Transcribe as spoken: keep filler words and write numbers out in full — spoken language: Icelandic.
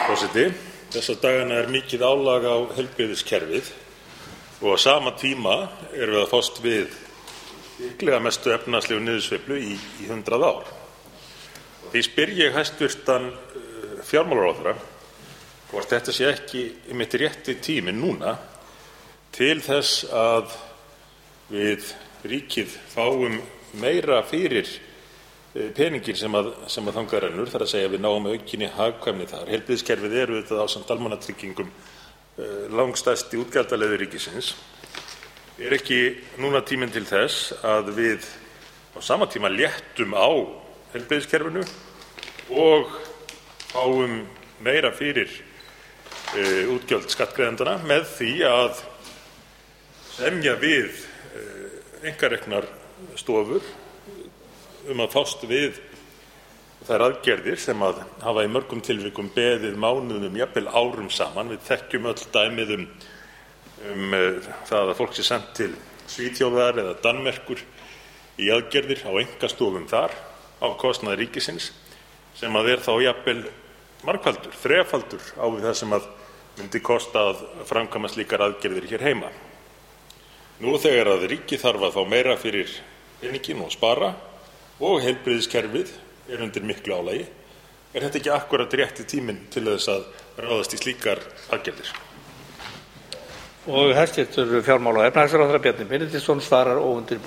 Forseti. Þessa dagana er mikið álag á heilbrigðiskerfið og á sama tíma erum við að fást við líklega mestu efnahagslegu niðursveiflu í, í hundrað ár. Því spyr ég hæstvirtan uh, fjármálaráðherra hvort þetta sé ekki einmitt rétti tími núna til þess að við ríkið fáum meira fyrir peningin sem að, sem að þangað rennur, þar að segja við náum aukinni hagkvæmni þar. Heilbrigðiskerfið er auðvitað ásamt almannatryggingum uh, langstærsti útgjaldaliður ríkisins. Er ekki núna tíminn til þess að við á sama tíma léttum á heilbrigðiskerfinu og fáum meira fyrir uh, útgjöld skattgreiðendanna með því að semja við uh, einkareknar stofur um að fást við þær aðgerðir sem að hafa í mörgum tilvikum beðið mánuðum, jafnvel árum saman. Við þekkjum öll dæmið um, um það að fólk sé sent til Svíþjóðar eða Danmerkur í aðgerðir á einkastofum þar á kostnað ríkisins, sem að er þá jafnvel margfaldur, þrefaldur á við það sem að myndi kosta að framkvæma slíkar aðgerðir hér heima. Nú þegar að ríkið þarf að fá meira fyrir peninginn og spara og heilbrigðiskerfið er undir miklu álagi, er þetta ekki akkúrat rétti tíminn til þess að ráðast í slíkar aðgerðir? Og hæstvirtur fjármála- og efnahagsráðherra Bjarni Benediktsson svarar óundirbúinn